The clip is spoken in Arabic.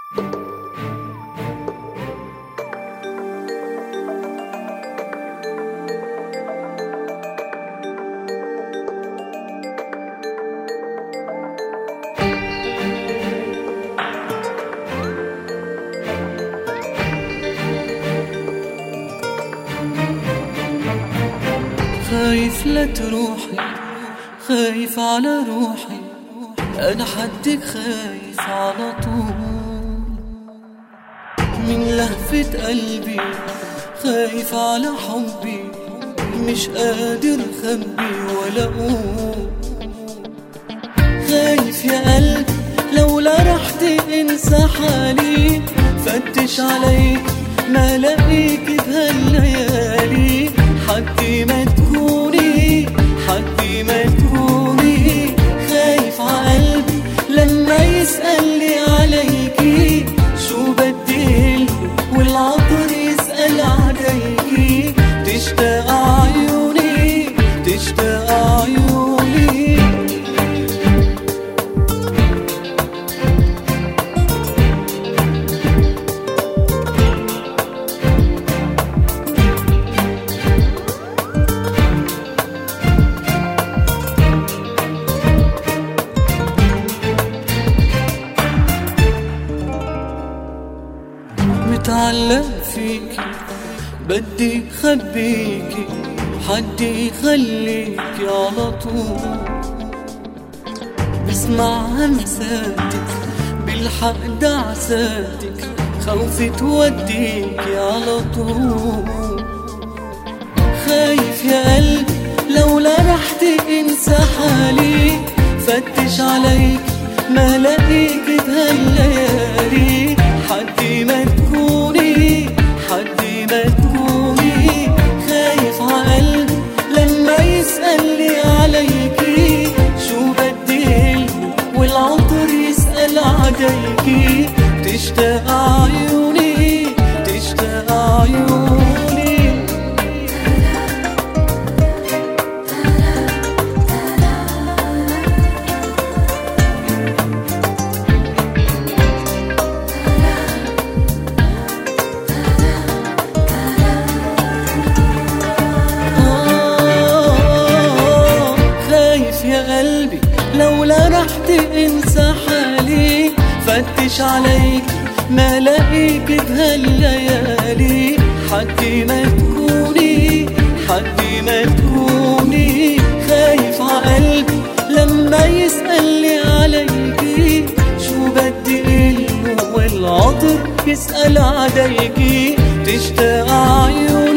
خايف لا تروحي، خايف على روحي، أنا حدك خايف على طول من لهفة قلبي، خايف على حبي، مش قادر أخبي ولا أقول. خايف يا قلبي لولا رحت انسى حالي، فتش عليك ما لاقيك بهالليالي، حدي ما تكوني، حدي ما تكوني. خايف عقلبي لما يسألني عليكي، شو بديله والعطر يسأل عليكي، تشتاق عيوني، تشتاق عيوني. متعلق فيكي بدي خبيكي، حدي يخليكي على طول. بسمع همساتك بالحق دعساتك، خوفي توديكي على طول. خايف يا قلبي لولا رحت انسى حالي، فتش عليك ما لاقيك بهالليالي، حدي ما تكوني، حدي ما تكوني. خايف عقلبي لما يسألني عليكي، شو بديله والعطر يسأل عليكي، تشتاق عيوني، تشتاق عيوني. يا قلبي لولا رحت انسى حالي، فتش عليك ما لاقيك بهالليالي، حدي ما تكوني، حدي ما تكوني. خايف عقلبي لما يسألني عليكي، شو بدي له والعطر يسأل عليكي، تشتاق عيوني.